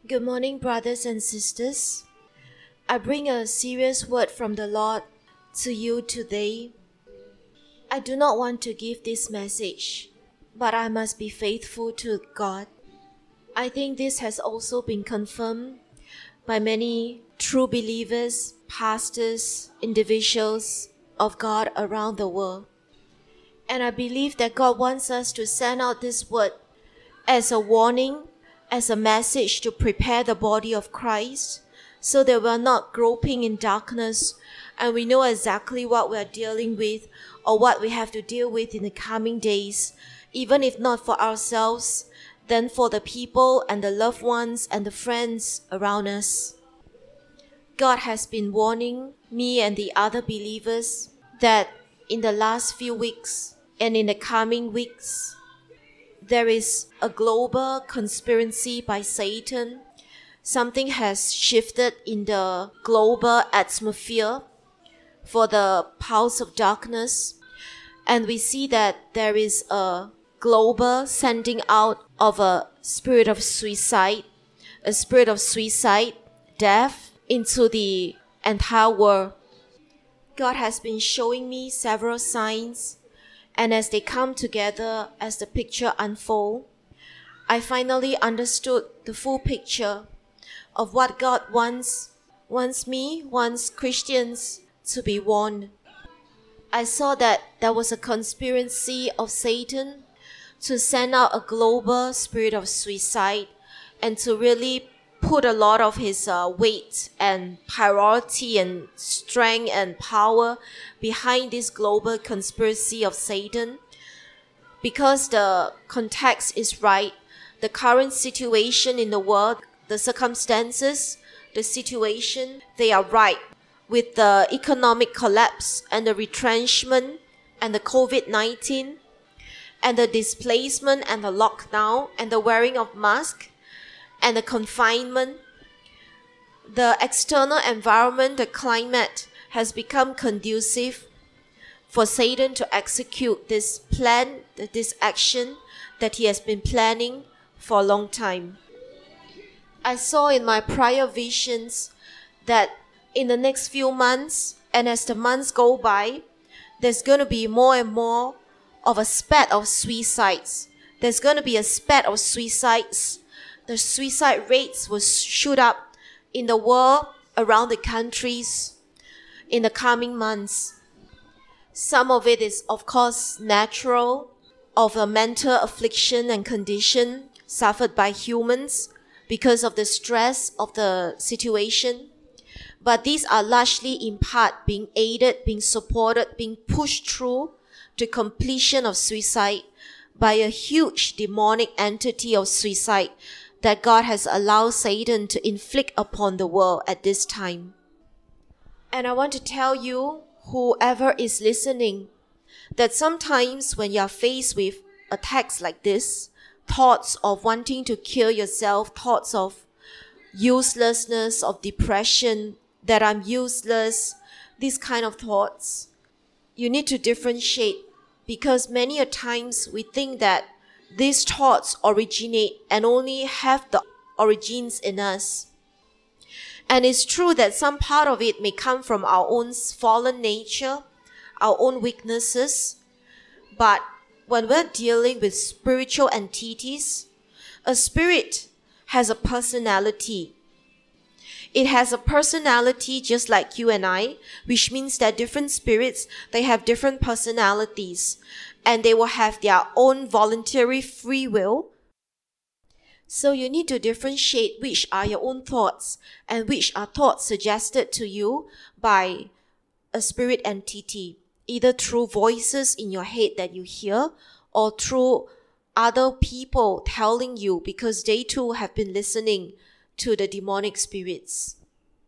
Good morning, brothers and sisters. I bring a serious word from the Lord to you today. I do not want to give this message, but I must be faithful to God. I think this has also been confirmed by many true believers, pastors, individuals of God around the world. And I believe that God wants us to send out this word as a warning, as a message to prepare the body of Christ, so that we're not groping in darkness and we know exactly what we're dealing with or what we have to deal with in the coming days, even if not for ourselves, then for the people and the loved ones and the friends around us. God has been warning me and the other believers that in the last few weeks and in the coming weeks, there is a global conspiracy by Satan. Something has shifted in the global atmosphere for the powers of darkness. And we see that there is a global sending out of a spirit of suicide, death into the entire world. God has been showing me several signs, and as they come together, as the picture unfolds, I finally understood the full picture of what God wants Christians to be warned. I saw that there was a conspiracy of Satan to send out a global spirit of suicide and to really put a lot of his weight and priority and strength and power behind this global conspiracy of Satan. Because the context is right, the current situation in the world, the circumstances, the situation, they are right. With the economic collapse and the retrenchment and the COVID-19 and the displacement and the lockdown and the wearing of masks and the confinement, the external environment, the climate has become conducive for Satan to execute this plan, this action that he has been planning for a long time. I saw in my prior visions that in the next few months, and as the months go by, there's going to be more and more of a spat of suicides. There's going to be a spat of suicides. The suicide rates will shoot up in the world, around the countries, in the coming months. Some of it is, of course, natural, of a mental affliction and condition suffered by humans because of the stress of the situation. But these are largely in part being aided, being supported, being pushed through to completion of suicide by a huge demonic entity of suicide that God has allowed Satan to inflict upon the world at this time. And I want to tell you, whoever is listening, that sometimes when you are faced with attacks like this, thoughts of wanting to kill yourself, thoughts of uselessness, of depression, that I'm useless, these kind of thoughts, you need to differentiate, because many a times we think that these thoughts originate and only have the origins in us. And it's true that some part of it may come from our own fallen nature, our own weaknesses. But when we're dealing with spiritual entities, a spirit has a personality. It has a personality just like you and I, which means that different spirits, they have different personalities, and they will have their own voluntary free will. So you need to differentiate which are your own thoughts and which are thoughts suggested to you by a spirit entity, either through voices in your head that you hear or through other people telling you, because they too have been listening to the demonic spirits.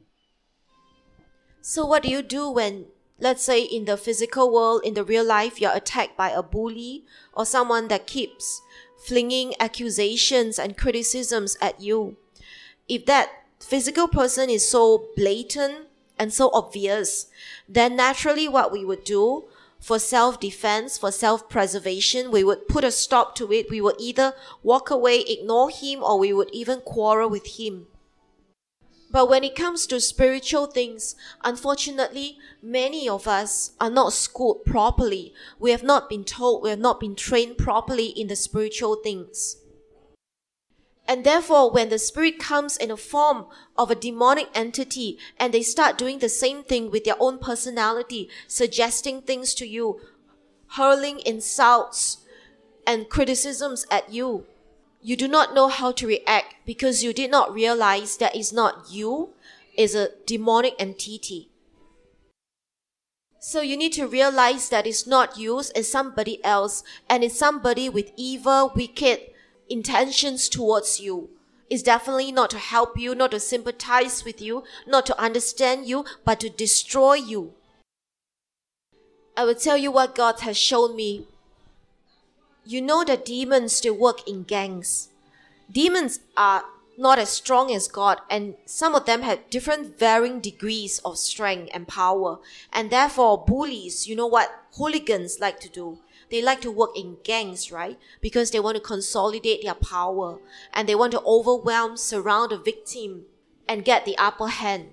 So what do you do when, let's say in the physical world, in the real life, you're attacked by a bully or someone that keeps flinging accusations and criticisms at you? If that physical person is so blatant and so obvious, then naturally what we would do, for self-defense, for self-preservation. We would put a stop to it. We would either walk away, ignore him, or we would even quarrel with him. But when it comes to spiritual things, unfortunately, many of us are not schooled properly. We have not been told, we have not been trained properly in the spiritual things. And therefore, when the spirit comes in a form of a demonic entity and they start doing the same thing with their own personality, suggesting things to you, hurling insults and criticisms at you, you do not know how to react because you did not realize that it's not you, it's a demonic entity. So you need to realize that it's not you, it's somebody else, and it's somebody with evil, wicked intentions towards you. It's definitely not to help you, not to sympathize with you, not to understand you, but to destroy you. I will tell you what God has shown me. You know that demons still work in gangs. Demons are not as strong as God, and some of them have different varying degrees of strength and power. And therefore, bullies, you know what hooligans like to do? They like to work in gangs, right? Because they want to consolidate their power and they want to overwhelm, surround the victim and get the upper hand.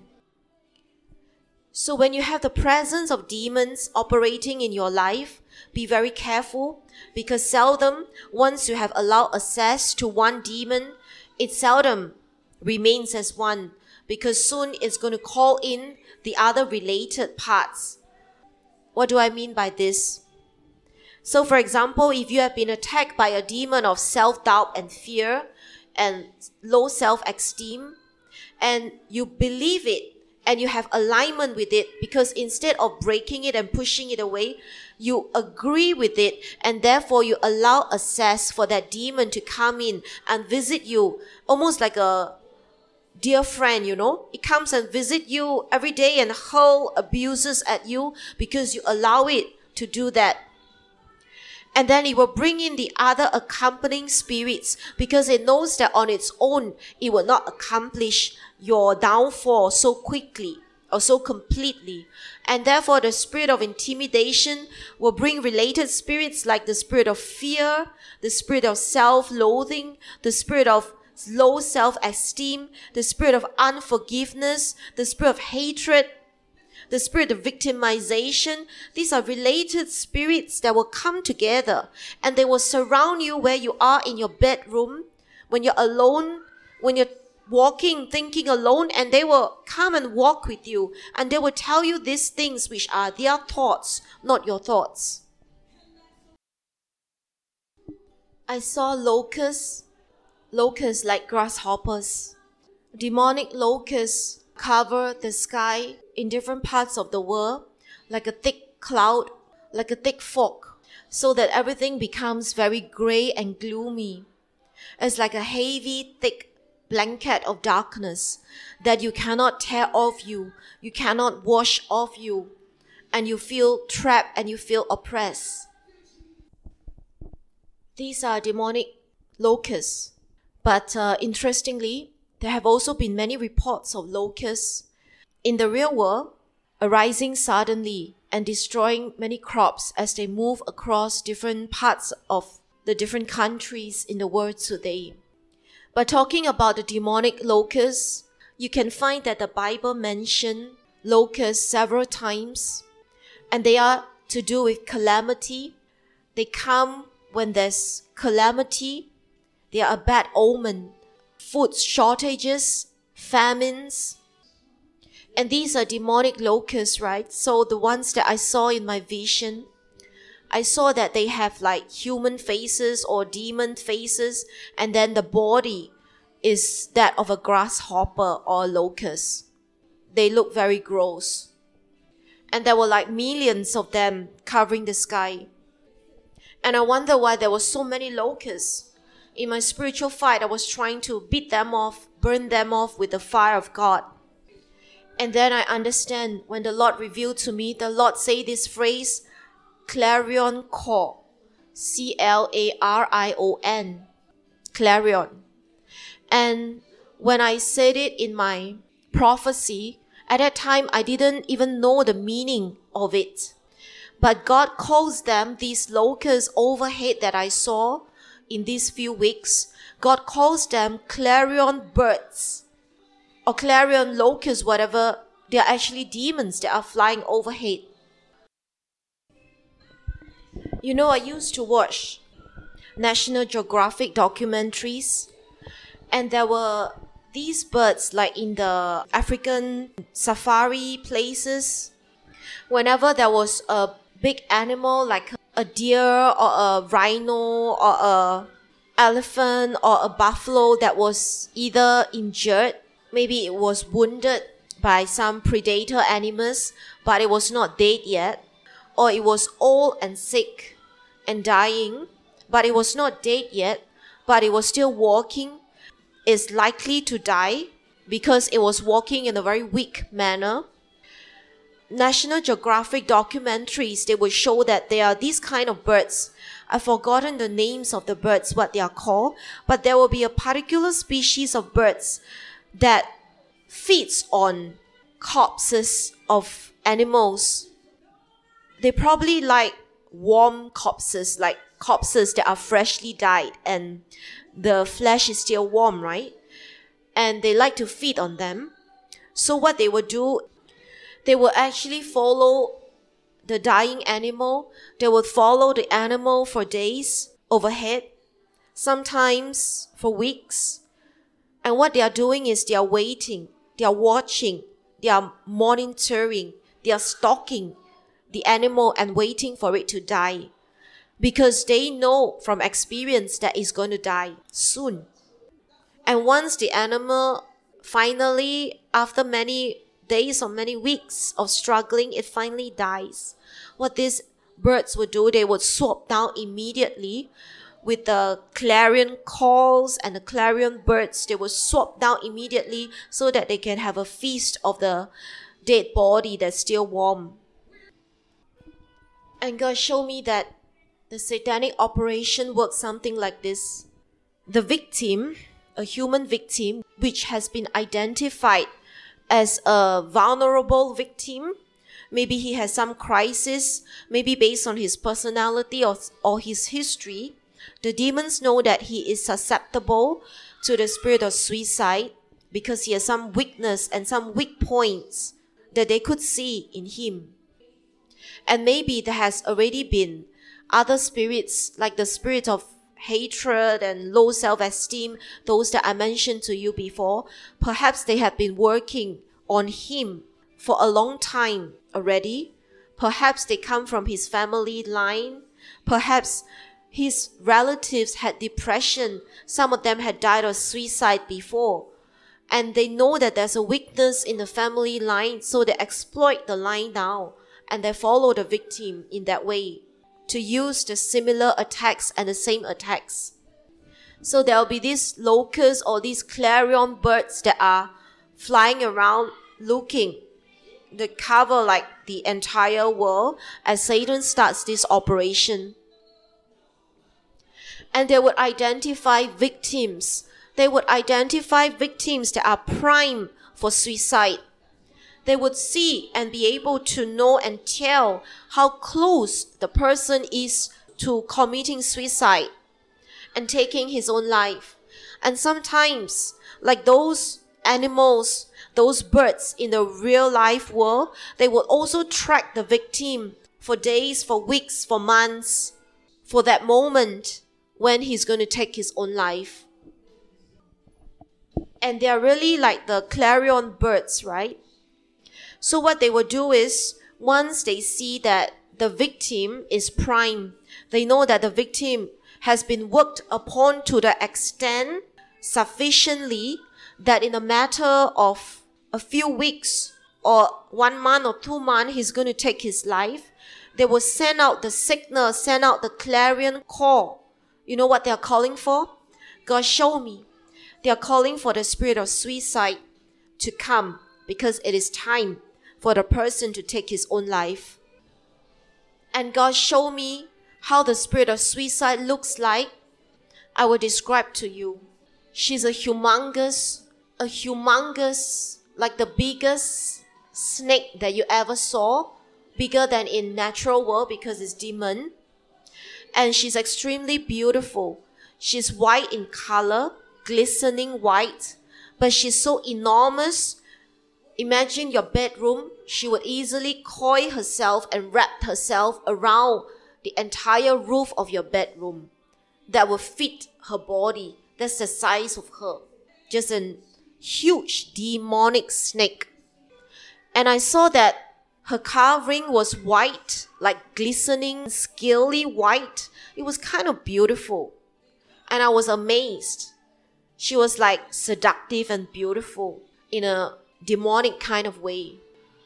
So when you have the presence of demons operating in your life, be very careful, because seldom, once you have allowed access to one demon, it seldom remains as one, because soon it's going to call in the other related parts. What do I mean by this? So for example, if you have been attacked by a demon of self-doubt and fear and low self-esteem, and you believe it, and you have alignment with it, because instead of breaking it and pushing it away, you agree with it, and therefore you allow access for that demon to come in and visit you, almost like a dear friend, you know. It comes and visit you every day and hurl abuses at you because you allow it to do that. And then it will bring in the other accompanying spirits, because it knows that on its own, it will not accomplish your downfall so quickly or so completely. And therefore, the spirit of intimidation will bring related spirits like the spirit of fear, the spirit of self-loathing, the spirit of low self-esteem, the spirit of unforgiveness, the spirit of hatred, the spirit of victimization. These are related spirits that will come together and they will surround you where you are in your bedroom, when you're alone, when you're walking, thinking alone, and they will come and walk with you and they will tell you these things which are their thoughts, not your thoughts. I saw locusts like grasshoppers. Demonic locusts cover the sky in different parts of the world like a thick cloud, like a thick fog, so that everything becomes very gray and gloomy. It's like a heavy, thick blanket of darkness that you cannot tear off you cannot wash off you, and you feel trapped and you feel oppressed. These are demonic locusts. But interestingly, there have also been many reports of locusts in the real world arising suddenly and destroying many crops as they move across different parts of the different countries in the world today. But talking about the demonic locusts, you can find that the Bible mentions locusts several times, and they are to do with calamity. They come when there's calamity. They are a bad omen. Food shortages, famines. And these are demonic locusts, right? So the ones that I saw in my vision, I saw that they have like human faces or demon faces, and then the body is that of a grasshopper or a locust. They look very gross. And there were like millions of them covering the sky. And I wonder why there were so many locusts. In my spiritual fight, I was trying to beat them off, burn them off with the fire of God. And then I understand when the Lord revealed to me, the Lord say this phrase, clarion call, C-L-A-R-I-O-N, clarion. And when I said it in my prophecy, at that time I didn't even know the meaning of it. But God calls them, these locusts overhead that I saw in these few weeks, God calls them clarion birds or clarion locusts, whatever. They are actually demons that are flying overhead. You know, I used to watch National Geographic documentaries, and there were these birds like in the African safari places. Whenever there was a big animal like a deer or a rhino or a elephant or a buffalo that was either injured, maybe it was wounded by some predator animals, but it was not dead yet, or it was old and sick and dying, but it was not dead yet, but it was still walking, is likely to die because it was walking in a very weak manner. National Geographic documentaries, they will show that there are these kind of birds. I've forgotten the names of the birds, what they are called, but there will be a particular species of birds that feeds on corpses of animals. They probably like warm corpses, like corpses that are freshly died and the flesh is still warm, right? And they like to feed on them. So what they will do, they will actually follow the dying animal. They will follow the animal for days overhead, sometimes for weeks. And what they are doing is they are waiting, they are watching, they are monitoring, they are stalking the animal and waiting for it to die. Because they know from experience that it's going to die soon. And once the animal finally, after many days or many weeks of struggling, it finally dies, what these birds would do, they would swoop down immediately with the clarion calls and the clarion birds. They would swoop down immediately so that they can have a feast of the dead body that's still warm. And God showed me that the satanic operation works something like this. The victim, a human victim, which has been identified as a vulnerable victim, maybe he has some crisis, maybe based on his personality or his history, the demons know that he is susceptible to the spirit of suicide because he has some weakness and some weak points that they could see in him. And maybe there has already been other spirits, like the spirit of hatred and low self-esteem, those that I mentioned to you before. Perhaps they have been working on him for a long time already. Perhaps they come from his family line. Perhaps his relatives had depression. Some of them had died of suicide before. And they know that there's a weakness in the family line, so they exploit the line now and they follow the victim in that way to use the similar attacks and the same attacks. So there will be these locusts or these clarion birds that are flying around looking. They cover like the entire world as Satan starts this operation. And they would identify victims. They would identify victims that are prime for suicide. They would see and be able to know and tell how close the person is to committing suicide and taking his own life. And sometimes, like those animals, those birds in the real life world, they will also track the victim for days, for weeks, for months, for that moment when he's going to take his own life. And they are really like the clarion birds, right? So what they will do is, once they see that the victim is prime, they know that the victim has been worked upon to the extent sufficiently that in a matter of a few weeks or 1 month or 2 months, he's going to take his life. They will send out the signal, send out the clarion call. You know what they are calling for? God show me. They are calling for the spirit of suicide to come because it is time for the person to take his own life. And God showed me how the spirit of suicide looks like. I will describe to you. She's a humongous, like the biggest snake that you ever saw, bigger than in natural world because it's demon. And she's extremely beautiful. She's white in color, glistening white, but she's so enormous. Imagine your bedroom. She would easily coil herself and wrap herself around the entire roof of your bedroom. That would fit her body. That's the size of her. Just a huge demonic snake. And I saw that her covering was white, like glistening, scaly white. It was kind of beautiful. And I was amazed. She was like seductive and beautiful in a demonic kind of way.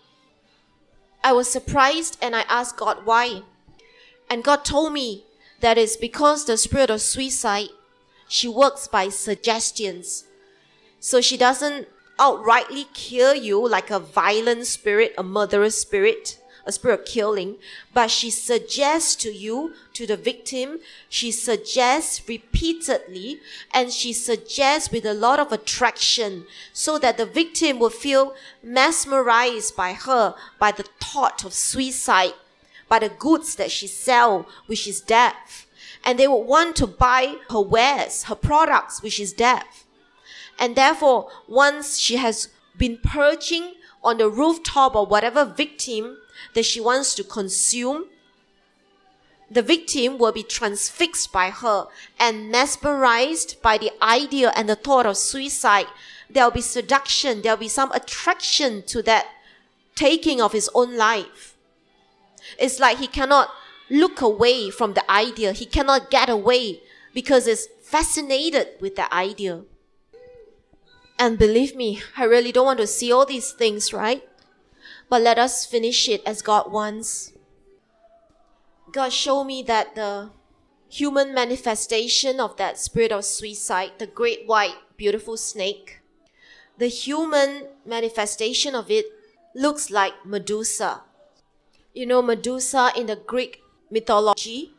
I was surprised and I asked God why. And God told me that it's because the spirit of suicide, she works by suggestions. So she doesn't outrightly kill you like a violent spirit, a murderous spirit, a spirit of killing, but she suggests to you, to the victim, she suggests repeatedly, and she suggests with a lot of attraction, so that the victim will feel mesmerized by her, by the thought of suicide, by the goods that she sells, which is death. And they will want to buy her wares, her products, which is death. And therefore, once she has been perching on the rooftop or whatever victim that she wants to consume, the victim will be transfixed by her and mesmerized by the idea and the thought of suicide. There will be seduction, there will be some attraction to that taking of his own life. It's like he cannot look away from the idea. He cannot get away because he's fascinated with the idea. And believe me, I really don't want to see all these things, right? But let us finish it as God wants. God showed me that the human manifestation of that spirit of suicide, the great white beautiful snake, the human manifestation of it looks like Medusa. You know Medusa in the Greek mythology?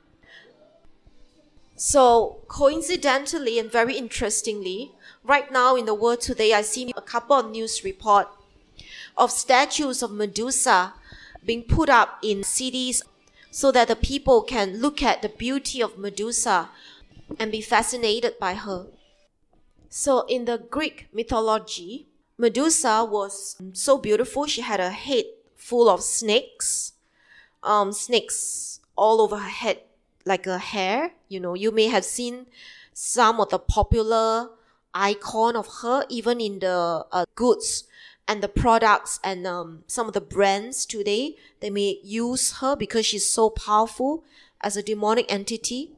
So coincidentally and very interestingly, right now in the world today, I see a couple of news reports of statues of Medusa being put up in cities so that the people can look at the beauty of Medusa and be fascinated by her. So in the Greek mythology, Medusa was so beautiful. She had a head full of snakes, snakes all over her head like a hair. You know, you may have seen some of the popular icon of her even in the goods and the products and some of the brands today. They may use her because she's so powerful as a demonic entity.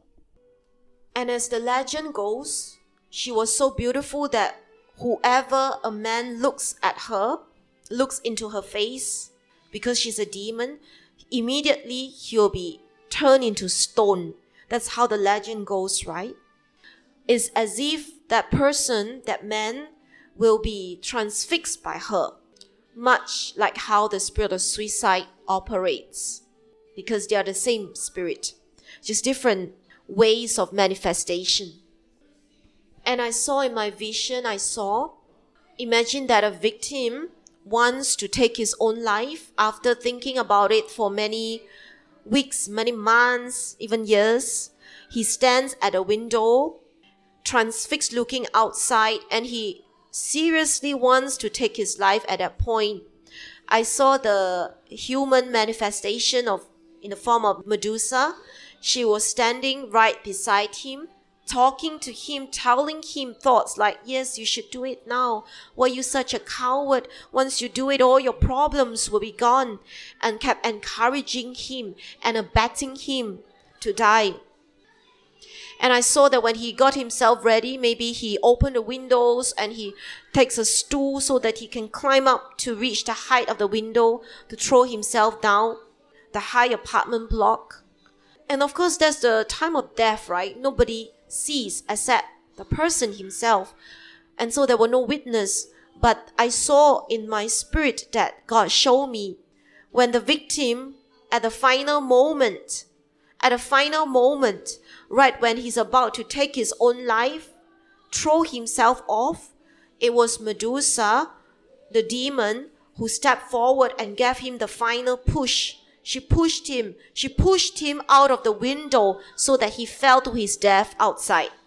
And as the legend goes, she was so beautiful that whoever a man looks at her, looks into her face, because she's a demon, immediately he'll be turned into stone. That's how the legend goes, right? It's as if that person, that man, will be transfixed by her, much like how the spirit of suicide operates, because they are the same spirit, just different ways of manifestation. And I saw in my vision, imagine that a victim wants to take his own life after thinking about it for many weeks, many months, even years. He stands at a window, transfixed looking outside, and he seriously wants to take his life at that point. I saw the human manifestation in the form of Medusa. She was standing right beside him, talking to him, telling him thoughts like, yes, you should do it now. Why are you such a coward? Once you do it, all your problems will be gone. And kept encouraging him and abetting him to die. And I saw that when he got himself ready, maybe he opened the windows and he takes a stool so that he can climb up to reach the height of the window to throw himself down the high apartment block. And of course, that's the time of death, right? Nobody sees except the person himself. And so there were no witness. But I saw in my spirit that God showed me when the victim at the final moment, right when he's about to take his own life, throw himself off, it was Medusa, the demon, who stepped forward and gave him the final push She pushed him out of the window so that he fell to his death outside.